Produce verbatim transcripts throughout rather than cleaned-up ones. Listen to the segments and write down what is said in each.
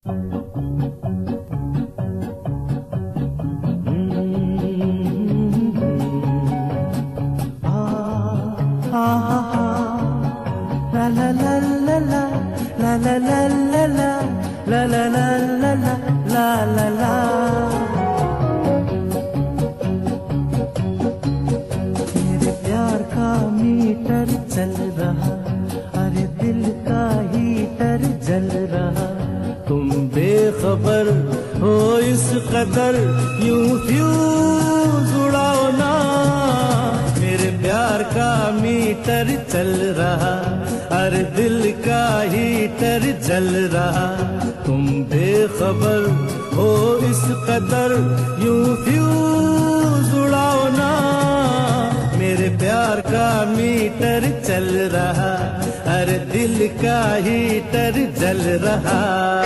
मेरे प्यार का मीटर चल रहा, अरे दिल का हीटर जल रहा। तुम बेखबर हो इस कदर, यूं फ्यूज उड़ाओ ना। मेरे प्यार का मीटर चल रहा, अरे दिल का हीटर जल रहा। तुम बेखबर हो इस कदर, यूं फ्यूज उड़ाओ ना। मेरे प्यार का मीटर चल रहा, अरे दिल का हीटर जल रहा।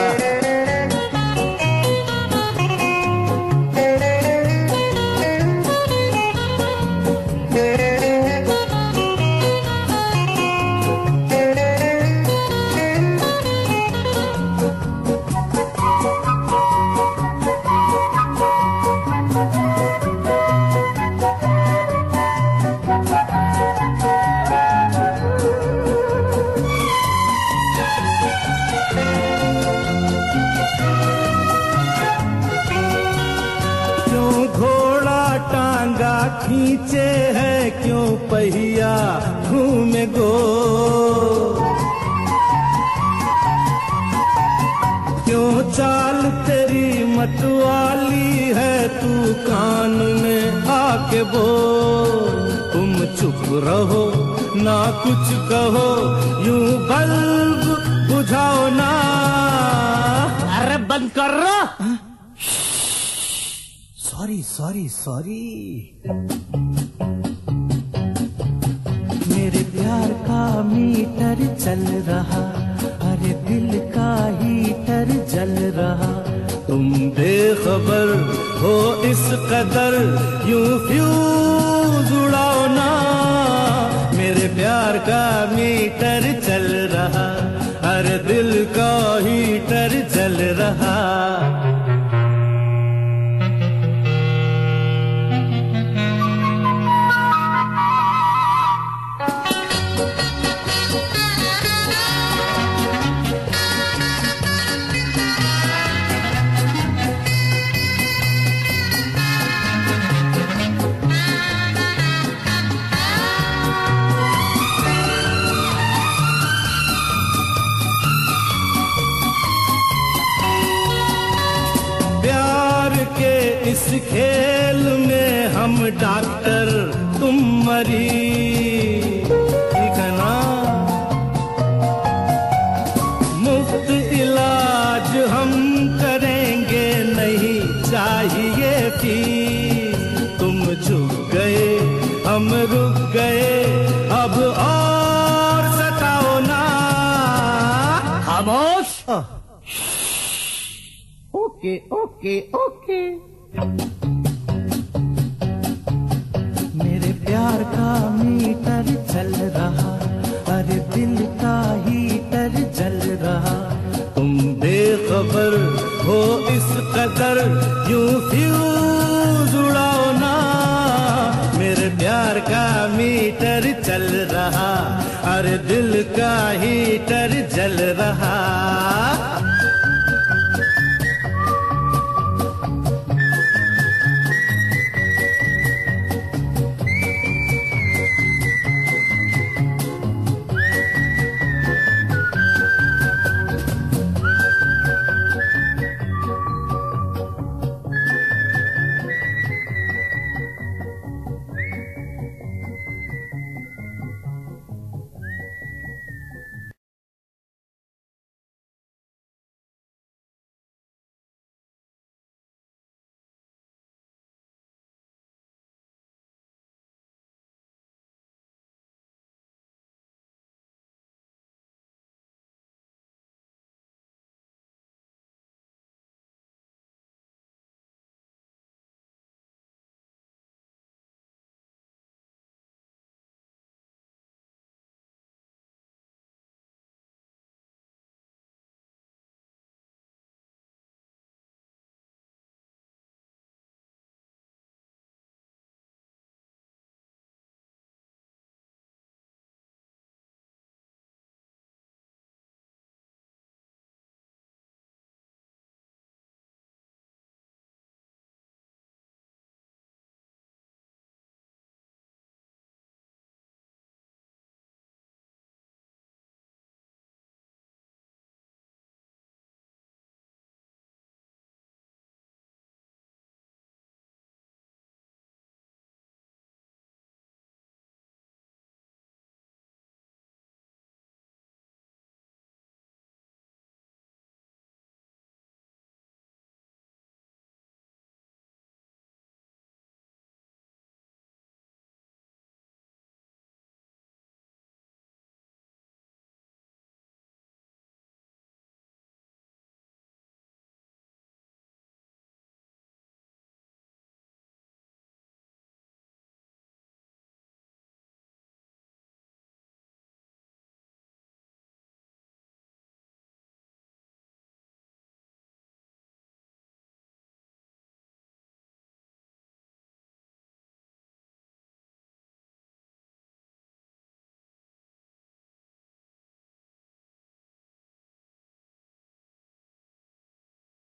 खींचे है क्यों पहिया घूमे गो, क्यों चाल तेरी मतवाली है, तू कान में आके बोल। तुम चुप रहो ना कुछ कहो, यूं बल्ब बुझाओ ना। अरे बंद कर रहा। Sorry sorry sorry. मेरे प्यार का मीटर चल रहा, अरे दिल का हीटर जल रहा। तुम बेखबर हो इस कदर, यूं फ्यूज उड़ाओ ना। मेरे प्यार का मीटर चल रहा, अरे दिल का हीटर जल रहा। इस खेल में हम डॉक्टर तुम मरीज, ठीक है ना। मुफ्त इलाज हम करेंगे, नहीं चाहिए फीस। तुम झुक गए हम रुक गए, अब और सताओ ना। खामोश। Okay okay okay. मेरे प्यार का मीटर चल रहा, अरे दिल का हीटर जल रहा। तुम बेखबर हो इस कदर, यूं फ्यूज उड़ाओ ना। मेरे प्यार का मीटर चल रहा, अरे दिल का हीटर जल रहा।